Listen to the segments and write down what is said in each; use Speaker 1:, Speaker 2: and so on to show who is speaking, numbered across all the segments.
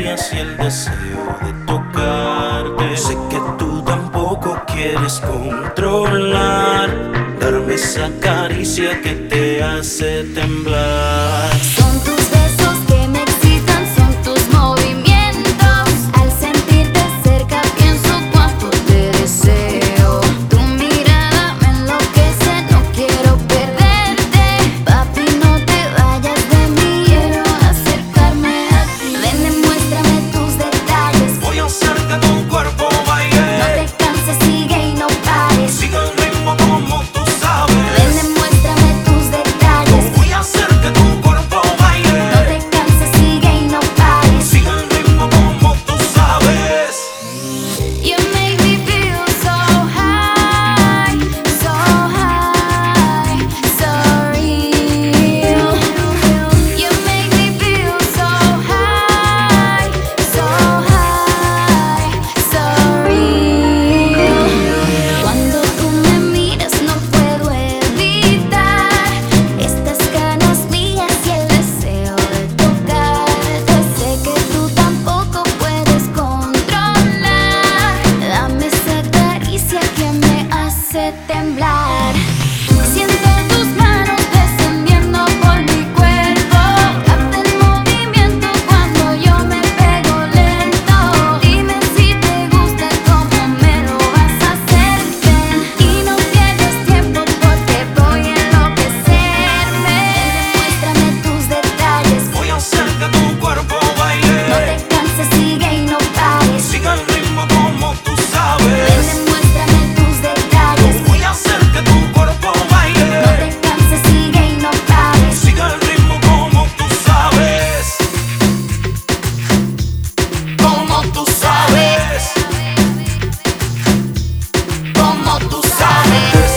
Speaker 1: mías y el deseo de tocarte. Sé que tú tampoco quieres controlar, darme esa caricia que te hace temblar.
Speaker 2: Son tus besos que me excitan, son tus movimientos. Al sentirte cerca pienso cuánto te deseo. Tu mirada me enloquece, no quiero perderte. Papi, no te vayas de mí, quiero acercarme a ti. Ven, demuéstrame tus detalles.
Speaker 1: Voy a hacer que tu cuerpo baile.
Speaker 2: No te canses, sigue y no pares.
Speaker 1: Sigue el ritmo como tú sabes.
Speaker 2: Ven, demuéstrame tus detalles.
Speaker 1: Voy a hacer que tu cuerpo baile.
Speaker 2: No te canses, sigue y no pares.
Speaker 1: Sigue el ritmo como tú sabes.
Speaker 2: You make me feel so high, so high, so real. You make me feel so high, so high, so real. Cuando tú me miras no puedo evitar estas ganas mías y el deseo de tocarte. Sé que tú tampoco puedes controlar, dame esa caricia que me hace temblar. Siento tus manos descendiendo por mi cuerpo, capta el movimiento cuando yo me pego lento. Dime si te gusta cómo me lo vas a hacer, ven y no pierdas tiempo porque voy a enloquecerme. Demuéstrame tus detalles.
Speaker 1: Voy a hacer que tu cuerpo
Speaker 2: No
Speaker 1: baile.
Speaker 2: te canses, sigue y no pares.
Speaker 1: Sigue el ritmo como tú
Speaker 2: Ven,
Speaker 1: sabes.
Speaker 2: demuéstrame tus detalles.
Speaker 1: Voy a hacer que tu cuerpo
Speaker 2: No
Speaker 1: baile.
Speaker 2: te canses, sigue y no pares.
Speaker 1: Sigue el ritmo como tú sabes. Como tú sabes. Como tú sabes.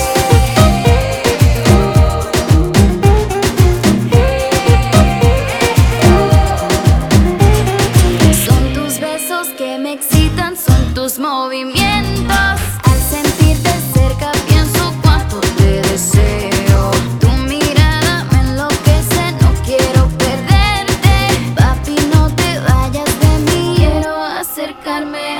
Speaker 2: Son tus besos que me excitan, son tus movimientos. Al sentirte cerca pienso cuánto te deseo. Tu mirada me enloquece, no quiero perderte. Papi, no te vayas de mí, quiero acercarme